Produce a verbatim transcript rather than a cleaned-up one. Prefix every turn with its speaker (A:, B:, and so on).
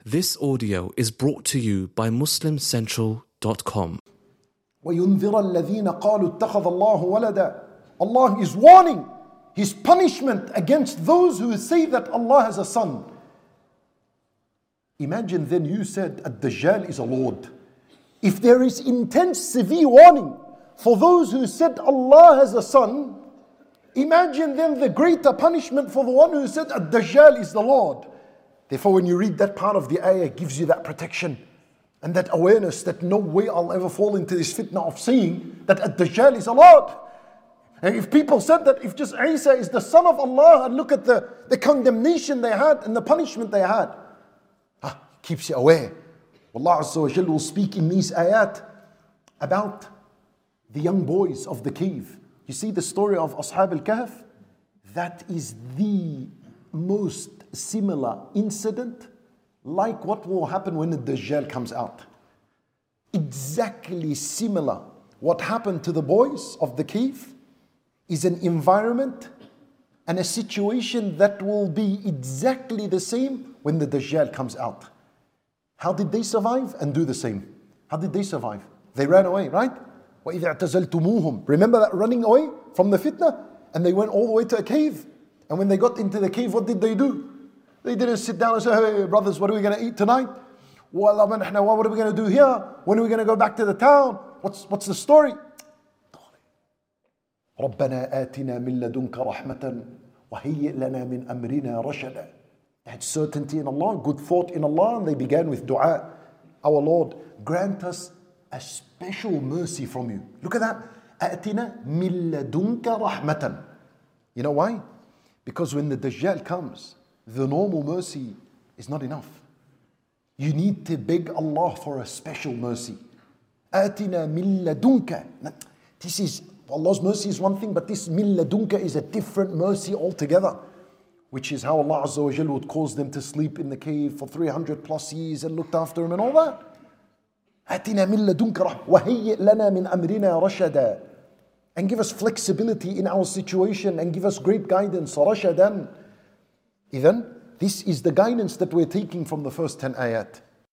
A: This audio is brought to you by Muslim Central dot com.
B: وَيُنذِرَ الَّذِينَ قَالُوا اتَّخَذَ اللَّهُ وَلَدًا. Allah is warning His punishment against those who say that Allah has a son. Imagine then you said, Ad-Dajjal is a Lord. If there is intense, severe warning for those who said Allah has a son, imagine then the greater punishment for the one who said Ad-Dajjal is the Lord. Therefore, when you read that part of the ayah, it gives you that protection and that awareness that no way I'll ever fall into this fitna of saying that Ad-Dajjal is a Lord. And if people said that, if just Isa is the son of Allah, and look at the, the condemnation they had and the punishment they had. Ah, keeps you aware. Allah Azza wa Jal will speak in these ayat about the young boys of the cave. You see the story of Ashab al-Kahf? That is the most similar incident like what will happen when the Dajjal comes out. Exactly similar. What happened to the boys of the cave is an environment and a situation that will be exactly the same when the Dajjal comes out. How did they survive and do the same? How did they survive? They ran away, right? وَإِذَا اعْتَزَلْتُمُوهُمْ. Remember that running away from the fitna? And they went all the way to a cave. And when they got into the cave, what did they do? They didn't sit down and say, hey brothers, what are we going to eat tonight? Well, what are we going to do here? When are we going to go back to the town? What's, what's the story? رَبَّنَا آتِنَا مِن لَدُنْكَ رَحْمَةً وَهَيِّئْ لَنَا مِنْ أَمْرِنَا رَشَدًا. They had certainty in Allah, good thought in Allah, and they began with dua. Our Lord, grant us a special mercy from you. Look at that. آتِنَا مِن لَدُنْكَ رَحْمَةً. You know why? Because when the Dajjal comes, the normal mercy is not enough. You need to beg Allah for a special mercy. آتِنَا مِن لَدُنْكَ. This is, Allah's mercy is one thing, but this min ladunka is a different mercy altogether. Which is how Allah Azza wa Jal would cause them to sleep in the cave for three hundred plus years and looked after them and all that. آتِنَا مِن لَدُنْكَ رَحْمَةً وَهَيِّئْ لَنَا مِنْ أَمْرِنَا رَشَدًا. And give us flexibility in our situation and give us great guidance. رَشَدًا. Then, this is the guidance that we're taking from the first ten ayat.